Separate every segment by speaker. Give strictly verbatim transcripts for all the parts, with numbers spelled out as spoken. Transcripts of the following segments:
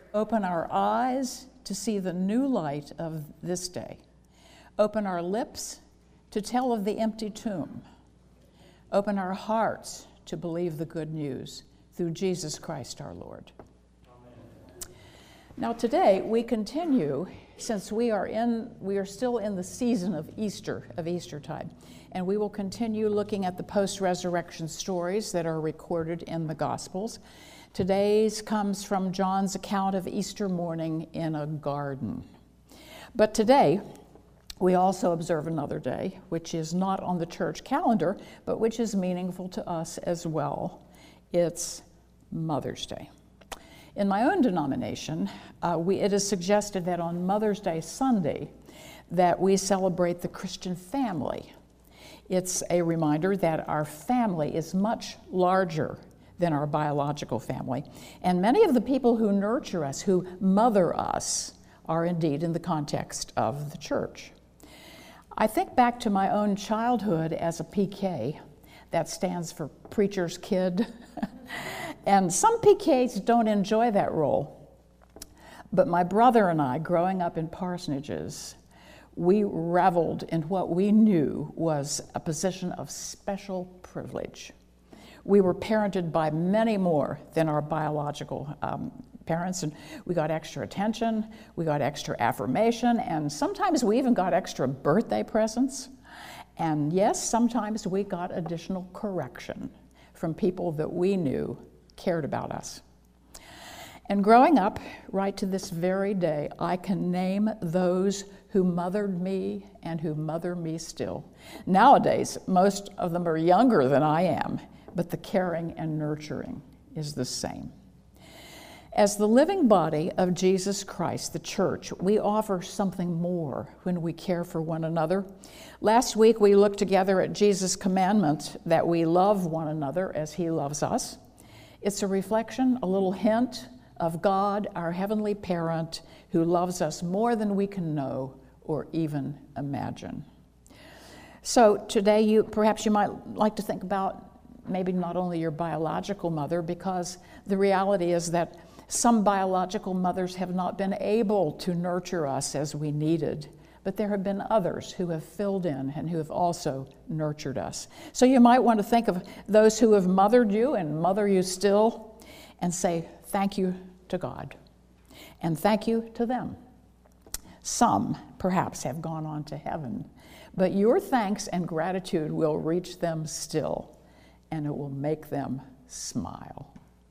Speaker 1: Open our eyes to see the new light of this day. Open our lips to tell of the empty tomb. Open our hearts to believe the good news through Jesus Christ our Lord. Amen. Now today we continue, since we are in, we are still in the season of Easter, of Eastertide, and we will continue looking at the post-resurrection stories that are recorded in the Gospels. Today's comes from John's account of Easter morning in a garden. But today, we also observe another day, which is not on the church calendar, but which is meaningful to us as well. It's Mother's Day. In my own denomination, uh, we, it is suggested that on Mother's Day Sunday, that we celebrate the Christian family. It's a reminder that our family is much larger than our biological family. And many of the people who nurture us, who mother us, are indeed in the context of the church. I think back to my own childhood as a P K, that stands for preacher's kid, and some P Ks don't enjoy that role. But my brother and I, growing up in parsonages, we reveled in what we knew was a position of special privilege. We were parented by many more than our biological um, parents, and we got extra attention, we got extra affirmation, and sometimes we even got extra birthday presents. And yes, sometimes we got additional correction from people that we knew cared about us. And growing up, right to this very day, I can name those who mothered me and who mother me still. Nowadays, most of them are younger than I am, but the caring and nurturing is the same. As the living body of Jesus Christ, the church, we offer something more when we care for one another. Last week, we looked together at Jesus' commandment that we love one another as he loves us. It's a reflection, a little hint of God, our heavenly parent, who loves us more than we can know or even imagine. So today, you perhaps you might like to think about maybe not only your biological mother, because the reality is that some biological mothers have not been able to nurture us as we needed, but there have been others who have filled in and who have also nurtured us. So you might want to think of those who have mothered you and mother you still and say thank you to God and thank you to them. Some perhaps have gone on to heaven, but your thanks and gratitude will reach them still, and it will make them smile.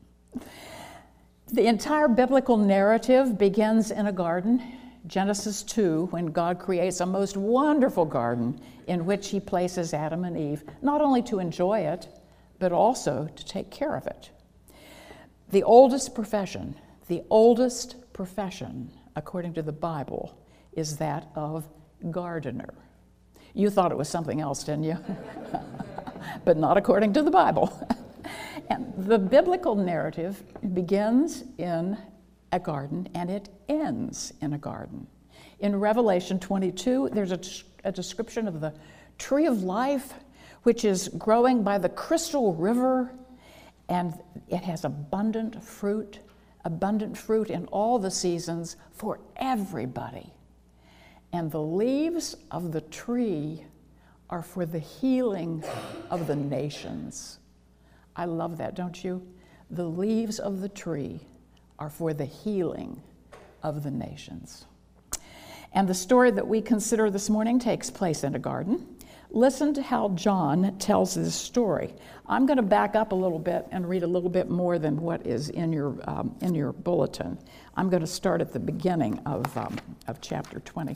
Speaker 1: The entire biblical narrative begins in a garden, Genesis two, when God creates a most wonderful garden in which he places Adam and Eve, not only to enjoy it, but also to take care of it. The oldest profession, the oldest profession, according to the Bible, is that of gardener. You thought it was something else, didn't you? But not according to the Bible. And the biblical narrative begins in a garden and it ends in a garden. In Revelation twenty-two, there's a, a description of the tree of life, which is growing by the crystal river, and it has abundant fruit, abundant fruit in all the seasons for everybody. And the leaves of the tree are for the healing of the nations. I love that, don't you? The leaves of the tree are for the healing of the nations. And the story that we consider this morning takes place in a garden. Listen to how John tells this story. I'm going to back up a little bit and read a little bit more than what is in your um, in your bulletin. I'm going to start at the beginning of um, of chapter twenty.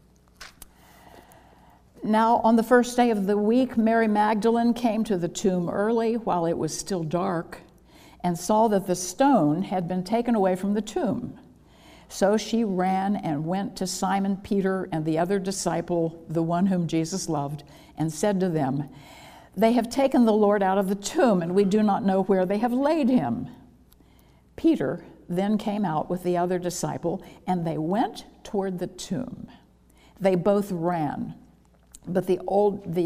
Speaker 1: Now, on the first day of the week, Mary Magdalene came to the tomb early while it was still dark and saw that the stone had been taken away from the tomb. So she ran and went to Simon Peter and the other disciple, the one whom Jesus loved, and said to them, "They have taken the Lord out of the tomb, and we do not know where they have laid him." Peter then came out with the other disciple, and they went toward the tomb. They both ran, but the old, the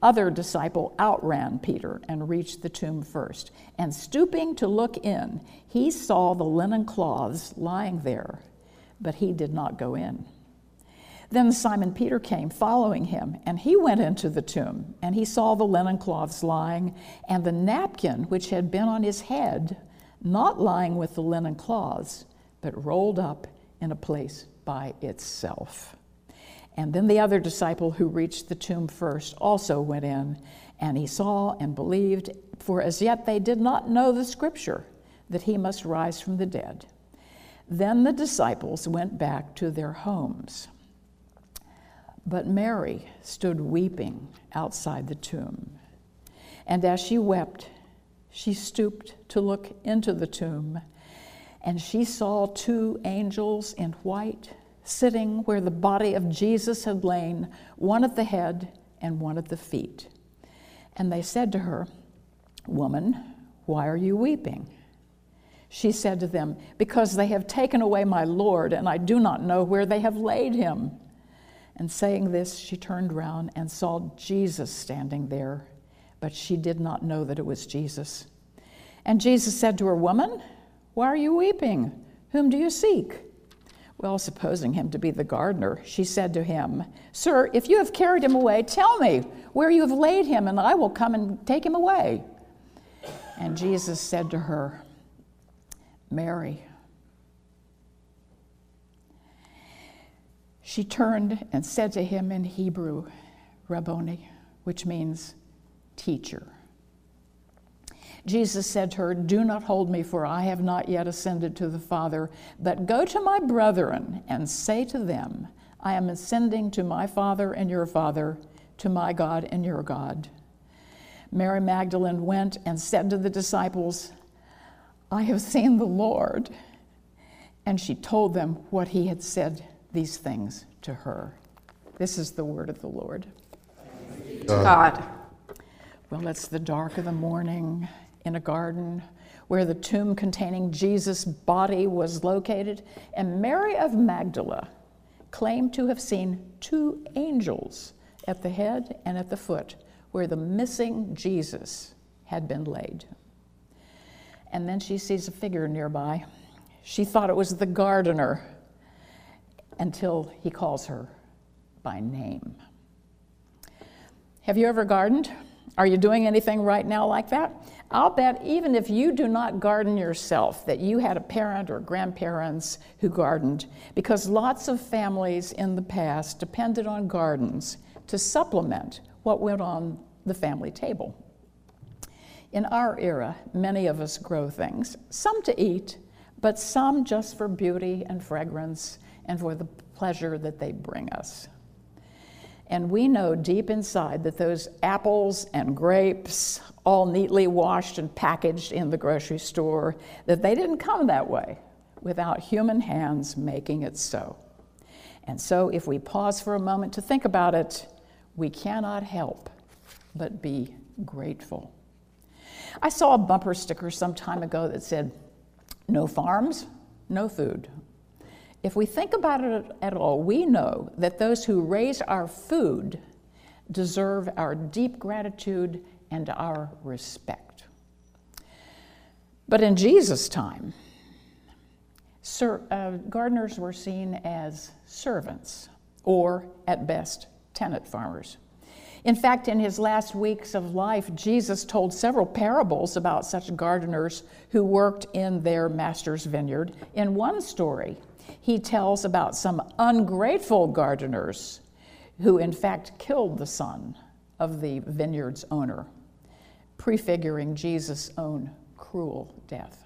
Speaker 1: other disciple outran Peter and reached the tomb first. And stooping to look in, he saw the linen cloths lying there, but he did not go in. Then Simon Peter came, following him, and he went into the tomb, and he saw the linen cloths lying, and the napkin which had been on his head, not lying with the linen cloths, but rolled up in a place by itself. And then the other disciple who reached the tomb first also went in, and he saw and believed, for as yet they did not know the scripture, that he must rise from the dead. Then the disciples went back to their homes. But Mary stood weeping outside the tomb. And as she wept, she stooped to look into the tomb, and she saw two angels in white sitting where the body of Jesus had lain, one at the head and one at the feet. And they said to her, "Woman, why are you weeping?" She said to them, "Because they have taken away my Lord, and I do not know where they have laid him." And saying this, she turned round and saw Jesus standing there, but she did not know that it was Jesus. And Jesus said to her, "Woman, why are you weeping? Whom do you seek?" Well, supposing him to be the gardener, she said to him, "Sir, if you have carried him away, tell me where you have laid him, and I will come and take him away." And Jesus said to her, "Mary." She turned and said to him in Hebrew, "Rabboni," which means teacher. Jesus said to her, "Do not hold me, for I have not yet ascended to the Father, but go to my brethren and say to them, I am ascending to my Father and your Father, to my God and your God." Mary Magdalene went and said to the disciples, "I have seen the Lord." And she told them what he had said these things to her. This is the word of the Lord.
Speaker 2: God.
Speaker 1: Well, it's the dark of the morning in a garden where the tomb containing Jesus' body was located, and Mary of Magdala claimed to have seen two angels at the head and at the foot where the missing Jesus had been laid. And then she sees a figure nearby. She thought it was the gardener until he calls her by name. Have you ever gardened? Are you doing anything right now like that? I'll bet even if you do not garden yourself, that you had a parent or grandparents who gardened, because lots of families in the past depended on gardens to supplement what went on the family table. In our era, many of us grow things, some to eat, but some just for beauty and fragrance and for the pleasure that they bring us. And we know deep inside that those apples and grapes, all neatly washed and packaged in the grocery store, that they didn't come that way without human hands making it so. And so if we pause for a moment to think about it, we cannot help but be grateful. I saw a bumper sticker some time ago that said, "No farms, no food." If we think about it at all, we know that those who raise our food deserve our deep gratitude and our respect. But in Jesus' time, sir, uh, gardeners were seen as servants, or at best, tenant farmers. In fact, in his last weeks of life, Jesus told several parables about such gardeners who worked in their master's vineyard. In one story, he tells about some ungrateful gardeners who in fact killed the son of the vineyard's owner, prefiguring Jesus' own cruel death.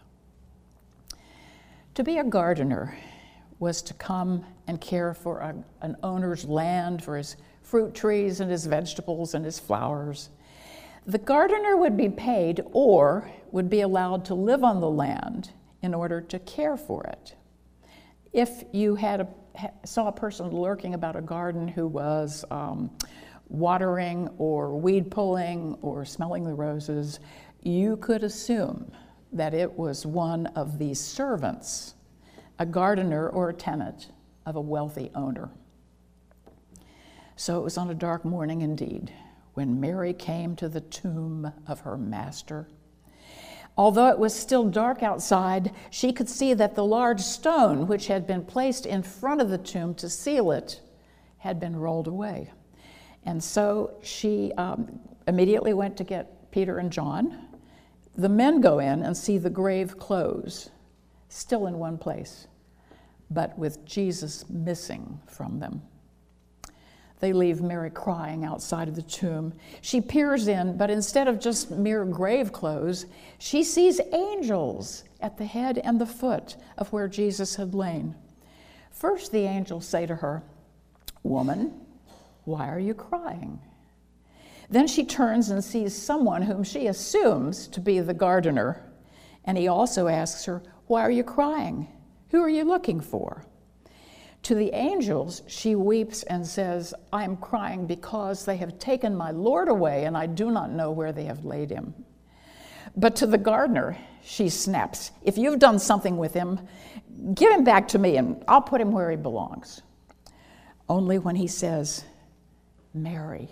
Speaker 1: To be a gardener was to come and care for a, an owner's land, for his fruit trees and his vegetables and his flowers. The gardener would be paid or would be allowed to live on the land in order to care for it. If you had a, saw a person lurking about a garden who was um, watering or weed pulling or smelling the roses, you could assume that it was one of the servants, a gardener or a tenant of a wealthy owner. So it was on a dark morning indeed when Mary came to the tomb of her master. Although it was still dark outside, she could see that the large stone which had been placed in front of the tomb to seal it had been rolled away. And so she um, immediately went to get Peter and John. The men go in and see the grave clothes, still in one place, but with Jesus missing from them. They leave Mary crying outside of the tomb. She peers in, but instead of just mere grave clothes, she sees angels at the head and the foot of where Jesus had lain. First, the angels say to her, "Woman, why are you crying?" Then she turns and sees someone whom she assumes to be the gardener, and he also asks her, "Why are you crying? Who are you looking for?" To the angels, she weeps and says, "I am crying because they have taken my Lord away, and I do not know where they have laid him." But to the gardener, she snaps, "If you've done something with him, give him back to me, and I'll put him where he belongs." Only when he says, "Mary,"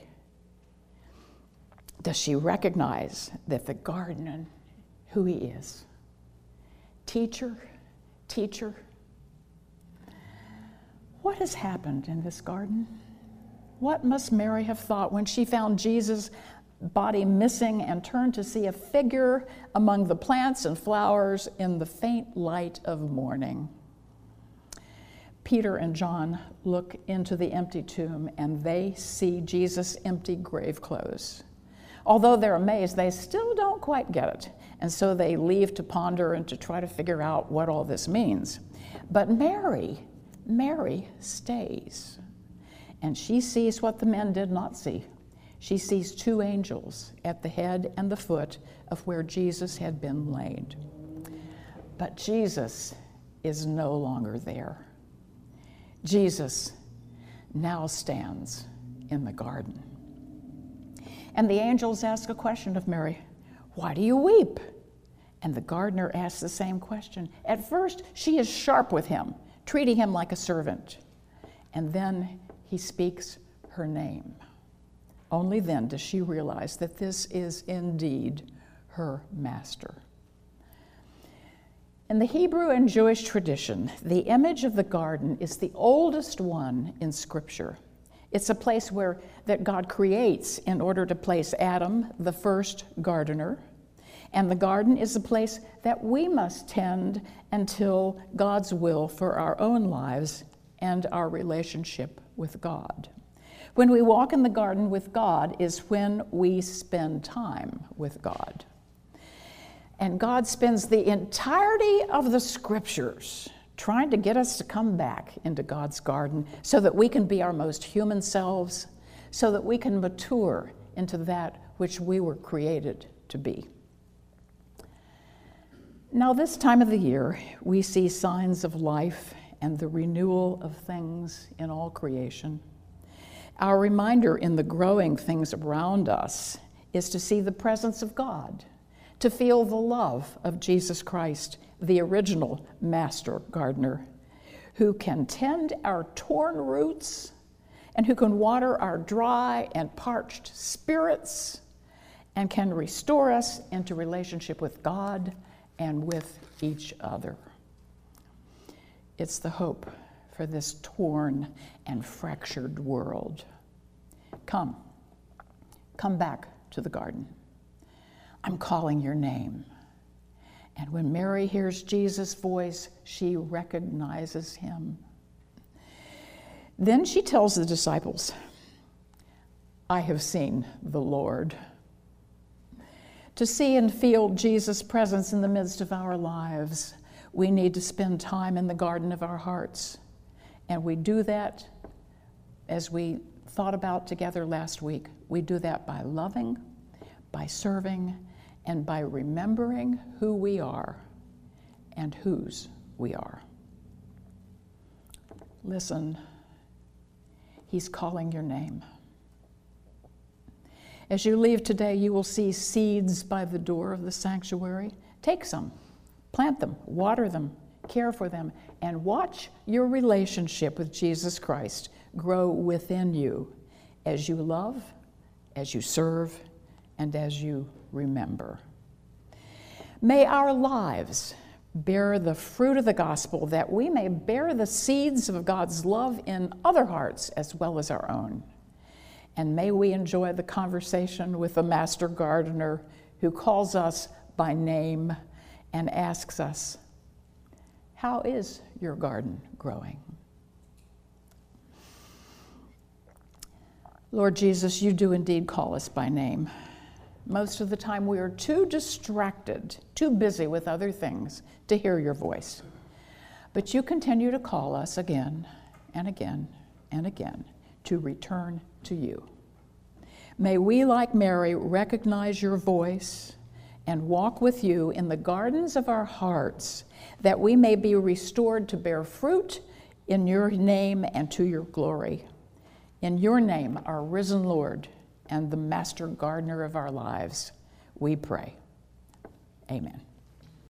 Speaker 1: does she recognize that the gardener, who he is. Teacher, teacher. What has happened in this garden? What must Mary have thought when she found Jesus' body missing and turned to see a figure among the plants and flowers in the faint light of morning? Peter and John look into the empty tomb and they see Jesus' empty grave clothes. Although they're amazed, they still don't quite get it. And so they leave to ponder and to try to figure out what all this means. But Mary, Mary stays. And she sees what the men did not see. She sees two angels at the head and the foot of where Jesus had been laid. But Jesus is no longer there. Jesus now stands in the garden. And the angels ask a question of Mary, "Why do you weep?" And the gardener asks the same question. At first, she is sharp with him, treating him like a servant. And then he speaks her name. Only then does she realize that this is indeed her master. In the Hebrew and Jewish tradition, the image of the garden is the oldest one in Scripture. It's a place where that God creates in order to place Adam, the first gardener. And the garden is a place that we must tend until God's will for our own lives and our relationship with God. When we walk in the garden with God is when we spend time with God. And God spends the entirety of the Scriptures trying to get us to come back into God's garden so that we can be our most human selves, so that we can mature into that which we were created to be. Now, this time of the year, we see signs of life and the renewal of things in all creation. Our reminder in the growing things around us is to see the presence of God, to feel the love of Jesus Christ, the original master gardener, who can tend our torn roots and who can water our dry and parched spirits and can restore us into relationship with God and with each other. It's the hope for this torn and fractured world. Come, come back to the garden. I'm calling your name. And when Mary hears Jesus' voice, she recognizes him. Then she tells the disciples, "I have seen the Lord." To see and feel Jesus' presence in the midst of our lives, we need to spend time in the garden of our hearts. And we do that, as we thought about together last week, we do that by loving, by serving, and by remembering who we are and whose we are. Listen, he's calling your name. As you leave today, you will see seeds by the door of the sanctuary. Take some, plant them, water them, care for them, and watch your relationship with Jesus Christ grow within you as you love, as you serve and as you remember. May our lives bear the fruit of the gospel, that we may bear the seeds of God's love in other hearts as well as our own. And may we enjoy the conversation with the master gardener who calls us by name and asks us, "How is your garden growing?" Lord Jesus, you do indeed call us by name. Most of the time we are too distracted, too busy with other things to hear your voice. But you continue to call us again and again and again to return to you. May we, like Mary, recognize your voice and walk with you in the gardens of our hearts, that we may be restored to bear fruit in your name and to your glory. In your name, our risen Lord and the master gardener of our lives, we pray. Amen.